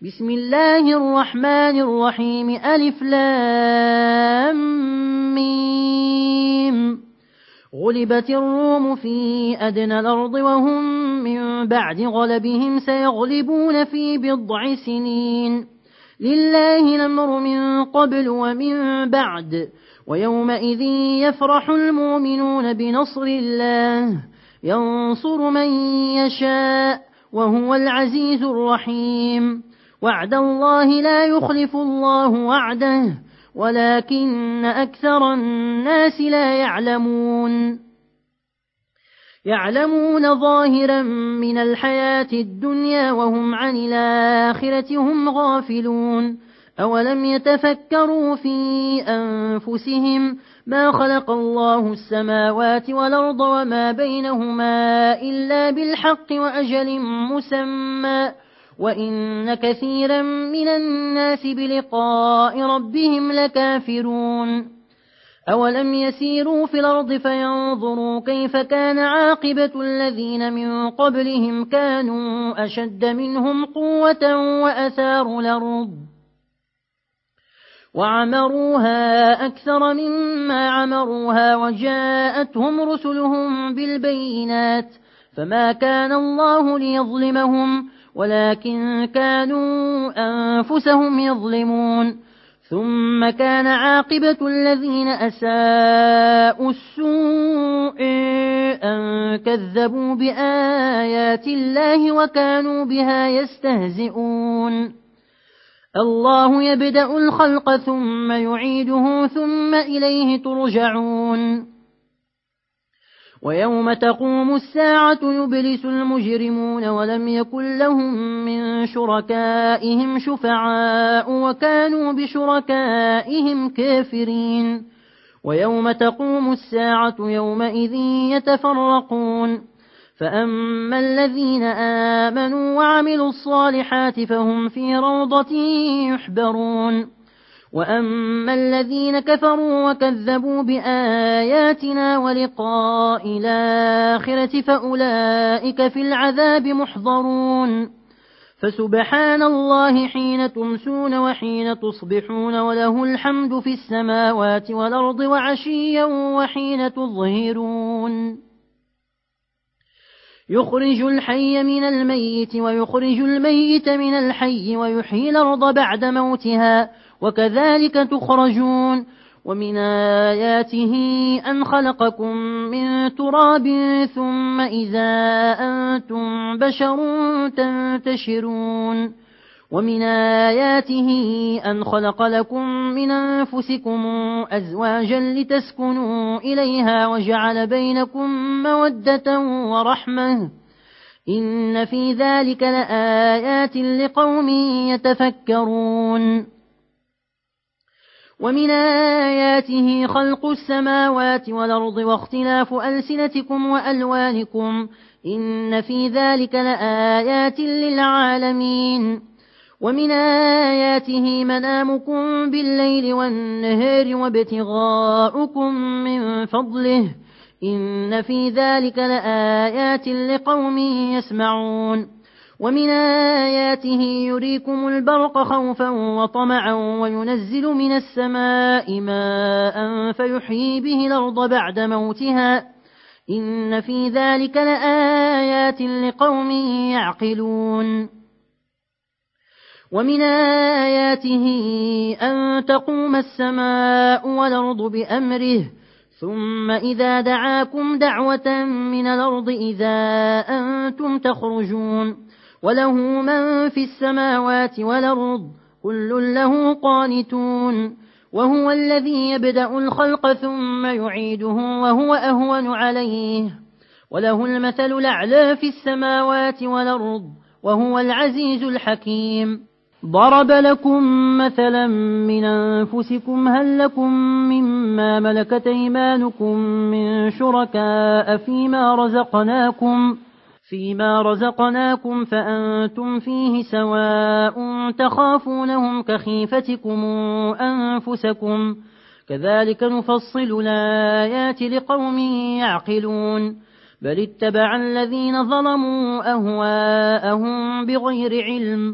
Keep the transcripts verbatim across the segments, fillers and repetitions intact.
بسم الله الرحمن الرحيم ألف لام ميم. غلبت الروم في أدنى الأرض وهم من بعد غلبهم سيغلبون في بضع سنين. لله الأمر من قبل ومن بعد ويومئذ يفرح المؤمنون بنصر الله ينصر من يشاء وهو العزيز الرحيم. وعد الله لا يخلف الله وعده ولكن أكثر الناس لا يعلمون. يعلمون ظاهرا من الحياة الدنيا وهم عن الآخرة هم غافلون. أولم يتفكروا في أنفسهم ما خلق الله السماوات والأرض وما بينهما إلا بالحق وأجل مسمى وإن كثيرا من الناس بلقاء ربهم لكافرون. أولم يسيروا في الأرض فينظروا كيف كان عاقبة الذين من قبلهم كانوا أشد منهم قوة وأثاروا الأرض وعمروها أكثر مما عمروها وجاءتهم رسلهم بالبينات فما كان الله ليظلمهم ولكن كانوا أنفسهم يظلمون. ثم كان عاقبة الذين أساءوا السوء أن كذبوا بآيات الله وكانوا بها يستهزئون. الله يبدأ الخلق ثم يعيده ثم إليه ترجعون. ويوم تقوم الساعة يبلس المجرمون ولم يكن لهم من شركائهم شفعاء وكانوا بشركائهم كافرين. ويوم تقوم الساعة يومئذ يتفرقون فأما الذين آمنوا وعملوا الصالحات فهم في روضة يحبرون وأما الذين كفروا وكذبوا بآياتنا ولقاء الآخرة فأولئك في العذاب محضرون. فسبحان الله حين تمسون وحين تصبحون وله الحمد في السماوات والأرض وعشيا وحين تظهرون. يخرج الحي من الميت ويخرج الميت من الحي ويحيي الأرض بعد موتها وكذلك تخرجون. ومن آياته أن خلقكم من تراب ثم إذا أنتم بشر تنتشرون. ومن آياته أن خلق لكم من أنفسكم أزواجا لتسكنوا إليها وجعل بينكم مودة ورحمة إن في ذلك لآيات لقوم يتفكرون. ومن آياته خلق السماوات والأرض واختلاف ألسنتكم وألوانكم إن في ذلك لآيات للعالمين. ومن آياته منامكم بالليل والنهار وابتغاؤكم من فضله إن في ذلك لآيات لقوم يسمعون. ومن آياته يريكم البرق خوفا وطمعا وينزل من السماء ماء فيحيي به الأرض بعد موتها إن في ذلك لآيات لقوم يعقلون. ومن آياته أن تقوم السماء والأرض بأمره ثم إذا دعاكم دعوة من الأرض إذا أنتم تخرجون. وله من في السماوات والأرض كل له قانتون. وهو الذي يبدأ الخلق ثم يعيده وهو أهون عليه وله المثل الأعلى في السماوات والأرض وهو العزيز الحكيم. ضرب لكم مثلا من أنفسكم هل لكم مما ملكت أيمانكم من شركاء فيما رزقناكم فيما رزقناكم فأنتم فيه سواء تخافونهم كخيفتكم أنفسكم كذلك نفصل الآيات لقوم يعقلون. بل اتبع الذين ظلموا أهواءهم بغير علم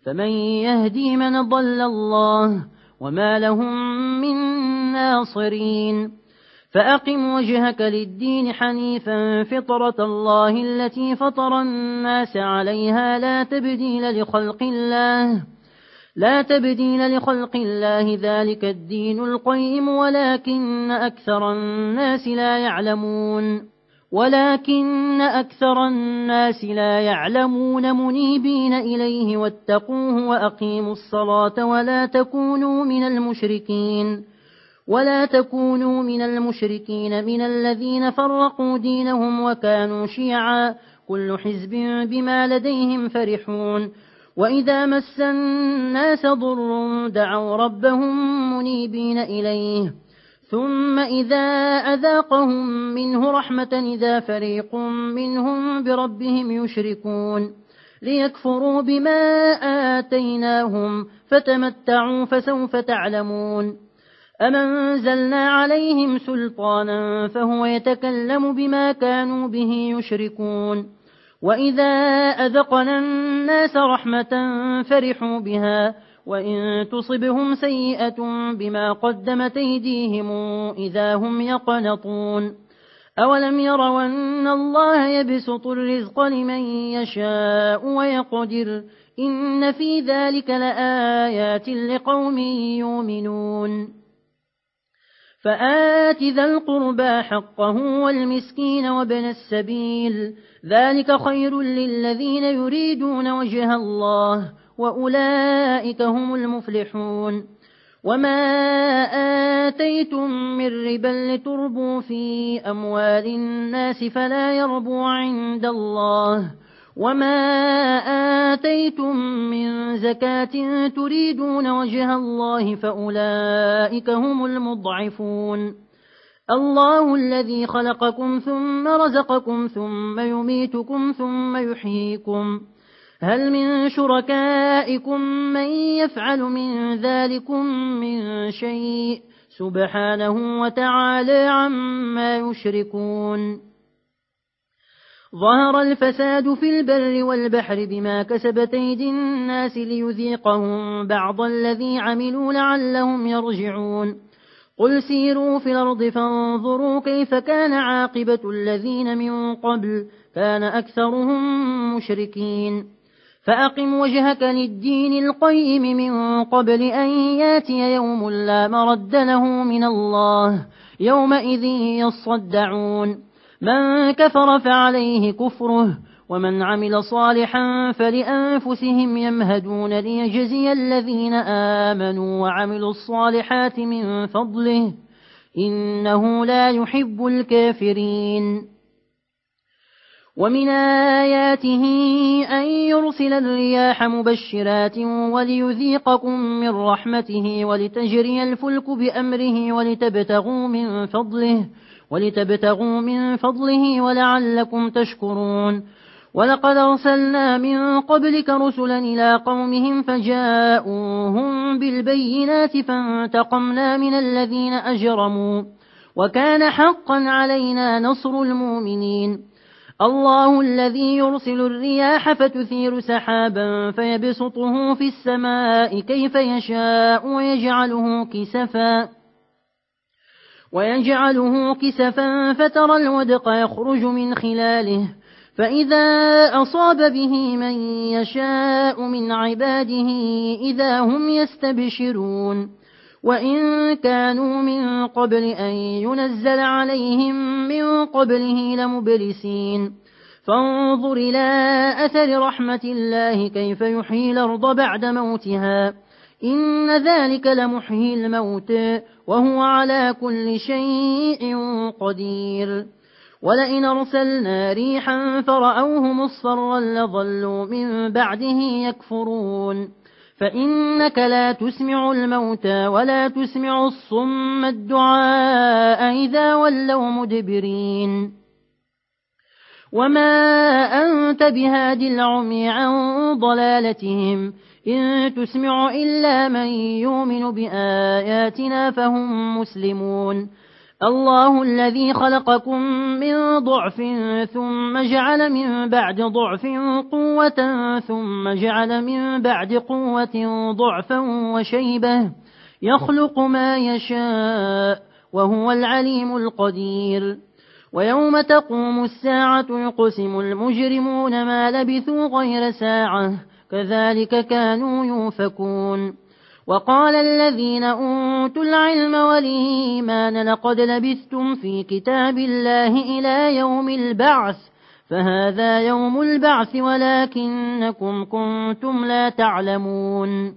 فمن يهدي من ضل الله وما لهم من ناصرين فأقم وجهك للدين حنيفا فطرة الله التي فطر الناس عليها لا تبديل لخلق الله لا تبديل لخلق الله ذلك الدين القيم ولكن أكثر الناس لا يعلمون ولكن أكثر الناس لا يعلمون منيبين إليه واتقوه وأقيموا الصلاة ولا تكونوا من المشركين ولا تكونوا من المشركين من الذين فرقوا دينهم وكانوا شيعا كل حزب بما لديهم فرحون وإذا مس الناس ضر دعوا ربهم منيبين إليه ثم إذا أذاقهم منه رحمة إذا فريق منهم بربهم يشركون ليكفروا بما آتيناهم فتمتعوا فسوف تعلمون أم أنزلنا عليهم سلطانا فهو يتكلم بما كانوا به يشركون وإذا أذقنا الناس رحمة فرحوا بها وإن تصبهم سيئة بما قدمت أيديهم إذا هم يقنطون أولم يروا أن الله يبسط الرزق لمن يشاء ويقدر إن في ذلك لآيات لقوم يؤمنون فآت ذا القربى حقه والمسكين وابن السبيل ذلك خير للذين يريدون وجه الله وأولئك هم المفلحون وما آتيتم من ربا لتربوا في أموال الناس فلا يربو عند الله وما آتيتم من زكاة تريدون وجه الله فأولئك هم المضعفون الله الذي خلقكم ثم رزقكم ثم يميتكم ثم يحييكم هل من شركائكم من يفعل من ذلكم من شيء سبحانه وتعالى عما يشركون ظهر الفساد في البر والبحر بما كسبت أيدي الناس ليذيقهم بعض الذي عملوا لعلهم يرجعون قل سيروا في الأرض فانظروا كيف كان عاقبة الذين من قبل كان أكثرهم مشركين فأقم وجهك للدين القيم من قبل أن ياتي يوم لا مرد له من الله يومئذ يصدعون من كفر فعليه كفره ومن عمل صالحا فلأنفسهم يمهدون ليجزي الذين آمنوا وعملوا الصالحات من فضله إنه لا يحب الكافرين ومن آياته أن يرسل الرياح مبشرات وليذيقكم من رحمته ولتجري الفلك بأمره ولتبتغوا من فضله ولتبتغوا من فضله ولعلكم تشكرون ولقد أرسلنا من قبلك رسلا إلى قومهم فجاءوهم بالبينات فانتقمنا من الذين أجرموا وكان حقا علينا نصر المؤمنين الله الذي يرسل الرياح فتثير سحابا فيبسطه في السماء كيف يشاء ويجعله كسفا ويجعله كسفا فترى الودق يخرج من خلاله فإذا أصاب به من يشاء من عباده إذا هم يستبشرون وإن كانوا من قبل أن ينزل عليهم من قبله لمبلسين فانظر إلى أثر رحمة الله كيف يحيي الأرض بعد موتها إن ذلك لمحيي الموت وهو على كل شيء قدير ولئن أرسلنا ريحا فرأوه مصفرا لظلوا من بعده يكفرون فإنك لا تسمع الموتى ولا تسمع الصم الدعاء إذا ولوا مدبرين وما أنت بهاد العمي عن ضلالتهم إن تسمع إلا من يؤمن بآياتنا فهم مسلمون الله الذي خلقكم من ضعف ثم جعل من بعد ضعف قوة ثم جعل من بعد قوة ضعفا وشيبة يخلق ما يشاء وهو العليم القدير ويوم تقوم الساعة يقسم المجرمون ما لبثوا غير ساعة كذلك كانوا يوفكون وقال الذين أوتوا العلم والإيمان لقد لبثتم في كتاب الله إلى يوم البعث فهذا يوم البعث ولكنكم كنتم لا تعلمون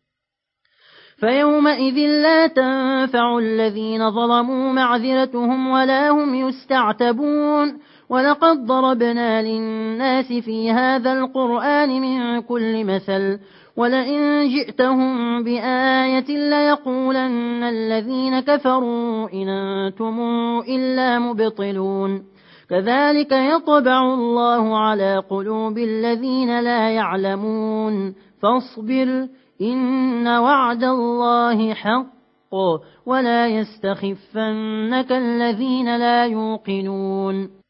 فيومئذ لا تنفع الذين ظلموا معذرتهم ولا هم يستعتبون ولقد ضربنا للناس في هذا القرآن من كل مثل ولئن جئتهم بآية ليقولن الذين كفروا إن أنتم إلا مبطلون كذلك يطبع الله على قلوب الذين لا يعلمون فاصبر إن وعد الله حق ولا يستخفنك الذين لا يوقنون